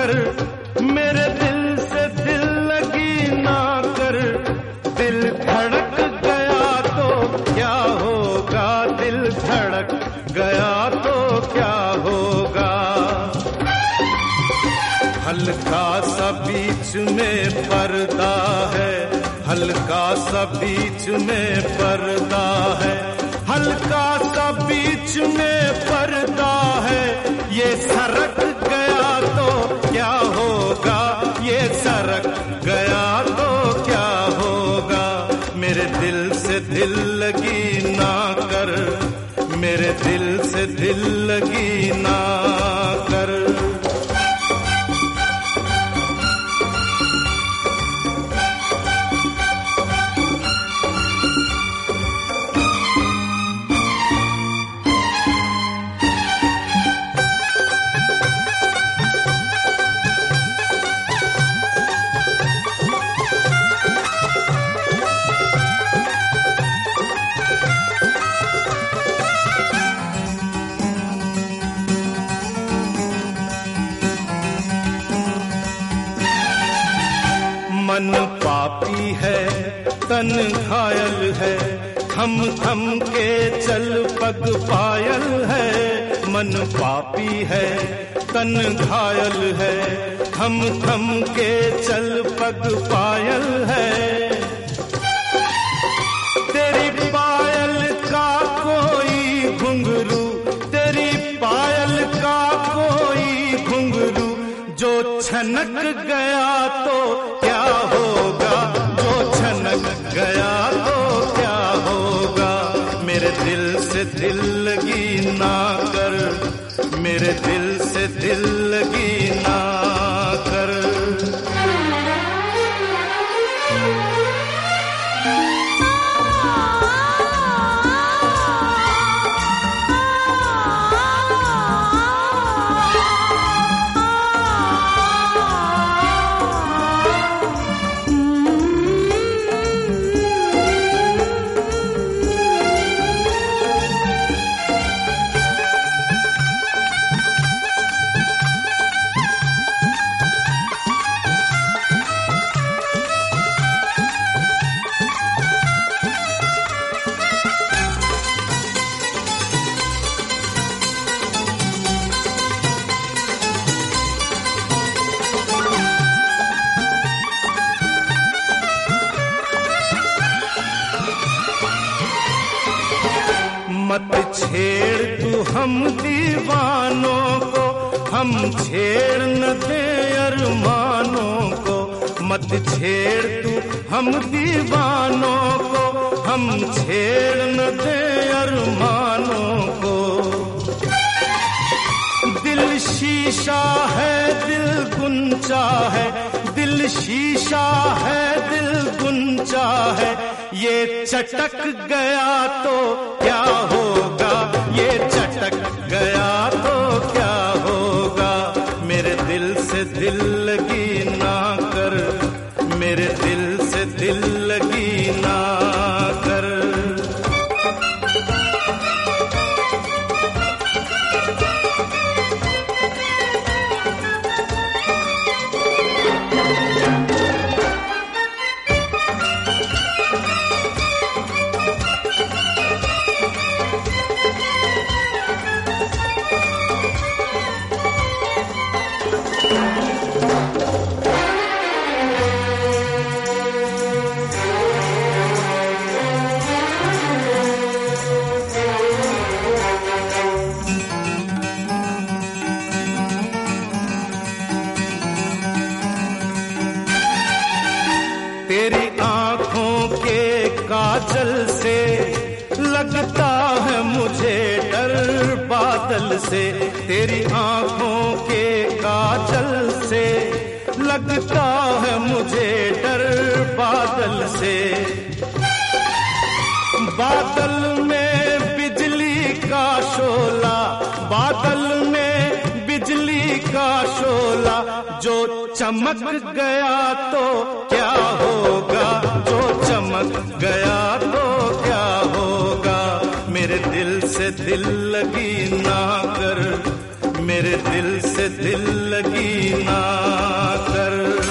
कर, मेरे दिल से दिल लगी ना कर। दिल धड़क गया तो क्या होगा, दिल धड़क गया तो क्या होगा। हल्का सा बीच में पर्दा है, हल्का सा बीच में पर्दा है, हल्का सा बीच में पर्दा है। ये सरक गया तो क्या होगा, ये सरक गया तो क्या होगा। मेरे दिल से दिल लगी ना कर, मेरे दिल से दिल लगी ना कर। मन पापी है तन घायल है, थम थम के चल पग पायल है। मन पापी है तन घायल है, थम थम के चल पग पायल है। तेरी पायल का कोई घुंघरू, तेरी पायल का कोई घुंघरू जो छनक गया तो क्या होगा, जो छनक गया तो क्या होगा। मेरे दिल से दिल लगी ना कर, मेरे दिल से दिल लगी ना कर। मत छेड़ तू हम दीवानों को, हम छेड़ न दे अरमानों को। मत छेड़ तू हम दीवानों को, हम छेड़ न दे अरमानों को। दिल शीशा है दिल गुंचा है, दिल शीशा है दिल गुंचा है। ये चटक गया तो क्या होगा, ये चटक गया तो क्या होगा। मेरे दिल से दिल लगी ना कर, मेरे दिल से दिल लगी ना कर। तेरी आंखों के काजल से लगता है मुझे डर बादल से। तेरी आंखों के काजल से लगता है मुझे डर बादल से। बादल में बिजली का शोला, बादल में बिजली का शोला जो चमक गया तो क्या होगा, जो चमक गया तो क्या होगा। मेरे दिल से दिल लगी ना कर, मेरे दिल से दिल लगी ना कर।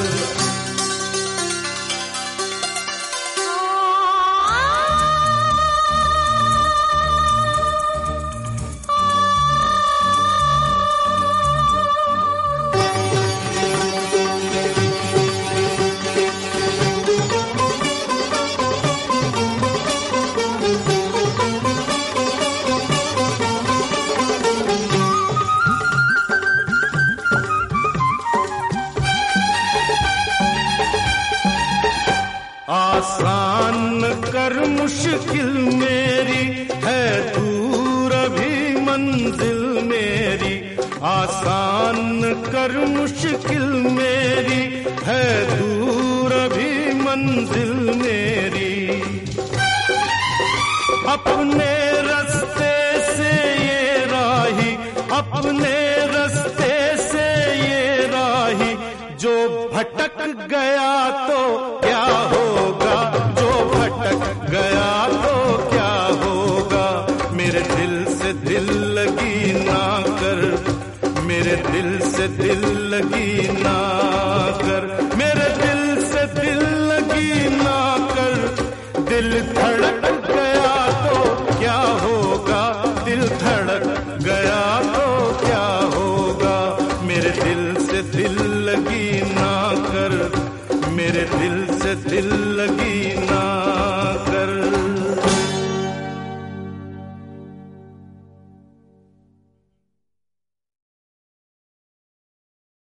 आसान कर मुश्किल मेरी है दूर अभी मंजिल मेरी, आसान कर मुश्किल मेरी है दूर अभी मंजिल मेरी। अपने रास्ते से ये राही, अपने रास्ते से ये राही, जो भटक गया तो क्या होगा, जो भटक गया तो क्या होगा। मेरे दिल से दिल लगी ना कर, मेरे दिल से दिल लगी ना कर, मेरे दिल से दिल लगी ना कर। दिल धड़क गया तो क्या होगा, दिल धड़क गया तो क्या होगा। मेरे दिल से दिल लगी ना कर, मेरे दिल से दिल